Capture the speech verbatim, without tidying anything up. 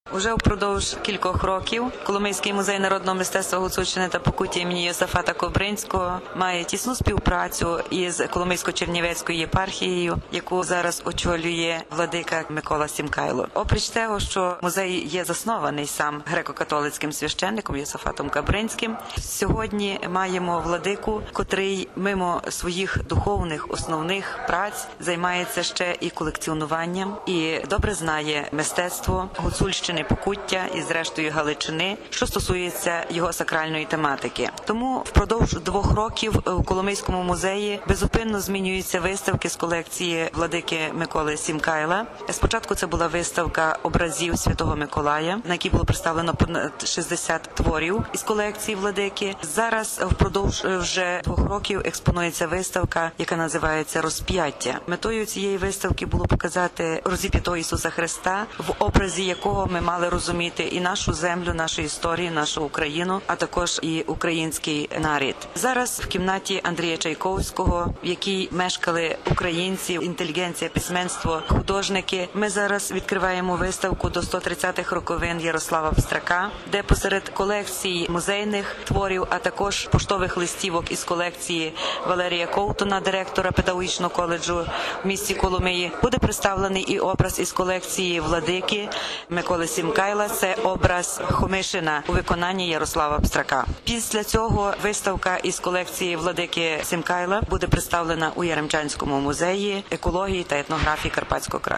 Уже впродовж кількох років Коломийський музей народного мистецтва Гуцульщини та Покуття імені Йосафата Кобринського має тісну співпрацю із Коломийсько-Чернівецькою єпархією, яку зараз очолює владика Микола Сімкайло. Опріч того, що музей є заснований сам греко-католицьким священником Йосафатом Кобринським, сьогодні маємо владику, котрий мимо своїх духовних основних праць займається ще і колекціонуванням і добре знає мистецтво Гуцульщини, Покуття і зрештою Галичини, що стосується його сакральної тематики. Тому впродовж двох років у Коломийському музеї безупинно змінюються виставки з колекції владики Миколи Сімкайла. Спочатку це була виставка образів Святого Миколая, на якій було представлено понад шістдесят творів із колекції владики. Зараз впродовж вже двох років експонується виставка, яка називається «Розп'яття». Метою цієї виставки було показати розіп'ятого Ісуса Христа, в образі якого ми мали розуміти і нашу землю, нашу історію, нашу Україну, а також і український народ. Зараз в кімнаті Андрія Чайковського, в якій мешкали українці, інтелігенція, письменство, художники, ми зараз відкриваємо виставку до сто тридцятих роковин Ярослава Пстрака, де посеред колекції музейних творів, а також поштових листівок із колекції Валерія Ковтуна, директора педагогічного коледжу в місті Коломиї, буде представлений і образ із колекції владики Миколи Сімкайла. Це образ Хомишина у виконанні Ярослава Пстрака. Після цього виставка із колекції владики Сімкайла буде представлена у Яремчанському музеї екології та етнографії Карпатського краю.